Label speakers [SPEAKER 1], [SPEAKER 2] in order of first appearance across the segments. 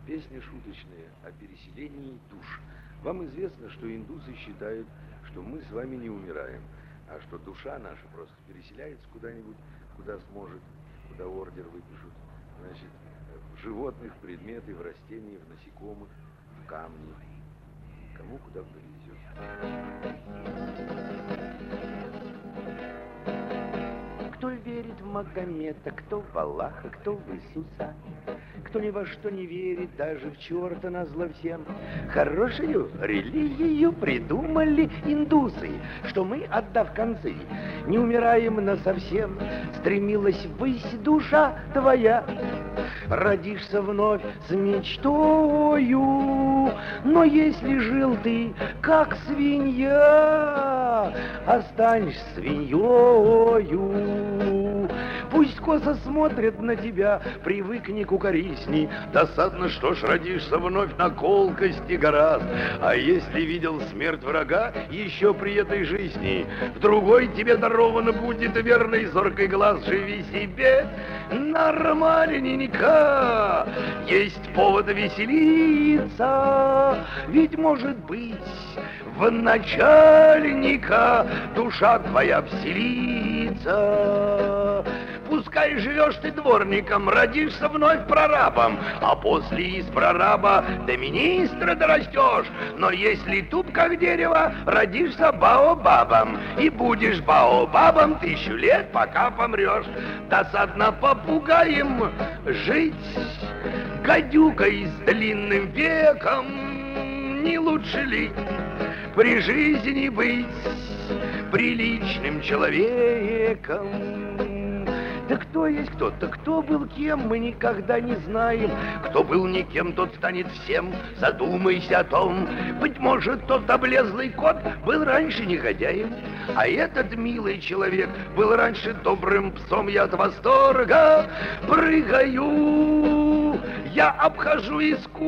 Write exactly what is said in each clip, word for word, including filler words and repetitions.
[SPEAKER 1] Песня шуточная о переселении душ. Вам известно, что индусы считают, что мы с вами не умираем, а что душа наша просто переселяется куда-нибудь, куда сможет, куда ордер выпишут. Значит, в животных, в предметы, в растения, в насекомых, в камни. Кому куда повезет.
[SPEAKER 2] Кто верит в Магомета, кто в Аллаха, кто в Иисуса, кто ни во что не верит, даже в черта назло всем. Хорошую религию придумали индусы, что мы, отдав концы, не умираем насовсем. Стремилась ввысь душа твоя, родишься вновь с мечтою. Но если жил ты, как свинья, останешься свиньёю. Пусть косо смотрят на тебя, привыкни к укоризни. Досадно, что ж родишься вновь на колкости гораст. А если видел смерть врага еще при этой жизни, в другой тебе даровано будет верный зоркий глаз. Живи себе нормальненько, есть повод веселиться. Ведь, может быть, в начальника душа твоя вселится. Пускай живешь ты дворником, родишься вновь прорабом, а после из прораба до министра дорастешь. Но если туп как дерево, родишься баобабом, и будешь баобабом тысячу лет, пока помрешь. Досадно попугаем жить, гадюкой с длинным веком. Не лучше ли при жизни быть приличным человеком? Да кто есть кто? Да кто был кем, мы никогда не знаем. Кто был никем, тот станет всем. Задумайся о том. Быть может, тот облезлый кот был раньше негодяем, а этот милый человек был раньше добрым псом. Я от восторга прыгаю, я обхожу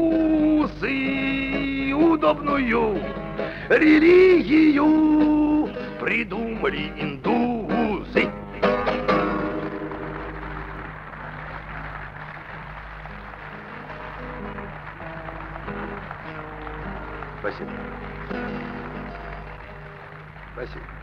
[SPEAKER 2] искусы. Удобную религию придумали индусы.
[SPEAKER 1] Спасибо. Спасибо.